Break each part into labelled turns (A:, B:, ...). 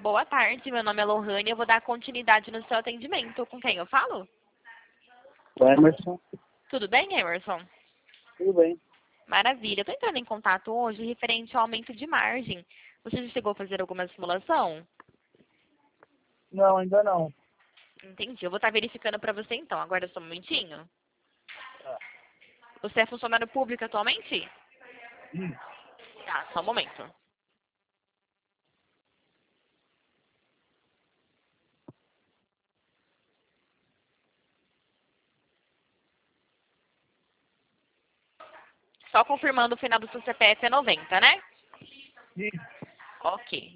A: Boa tarde, meu nome é Lohane, eu vou dar continuidade no seu atendimento. Com quem eu falo?
B: O Emerson,
A: Tudo bem, Emerson?
B: tudo bem.
A: Maravilha. Eu estou entrando em contato hoje referente ao aumento de margem. Você já chegou a fazer alguma simulação?
B: Não, ainda não.
A: Entendi. Eu vou estar verificando para você então. Aguarda só um momentinho. Você é funcionário público atualmente? Tá, só um momento. Só confirmando o final do seu CPF é 90, né?
B: Isso.
A: Ok.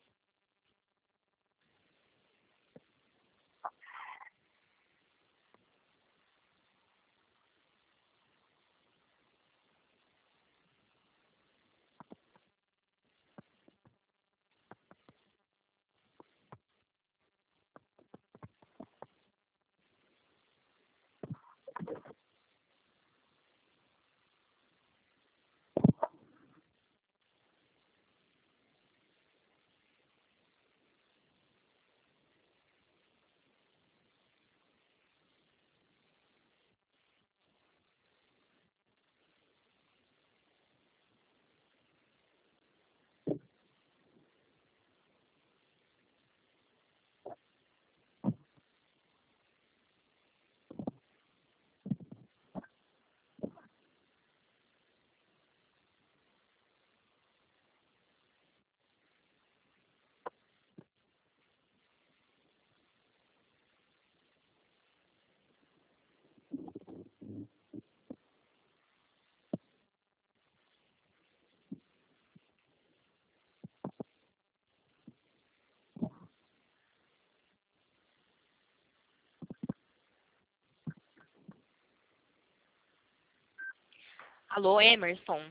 A: Alô, Emerson?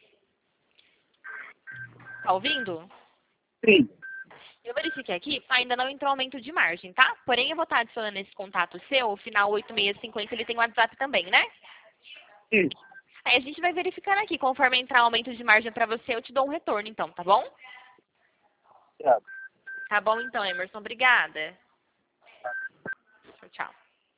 A: Tá ouvindo?
B: Sim.
A: Eu verifiquei aqui, ainda não entrou aumento de margem, tá? Porém, eu vou estar adicionando esse contato seu, o final 8650, ele tem WhatsApp também, né?
B: Isso.
A: Aí a gente vai verificando aqui, conforme entrar aumento de margem pra você, eu te dou um retorno, então, tá bom?
B: Obrigado.
A: Tá bom, então, Emerson. Obrigada. Tchau, tchau.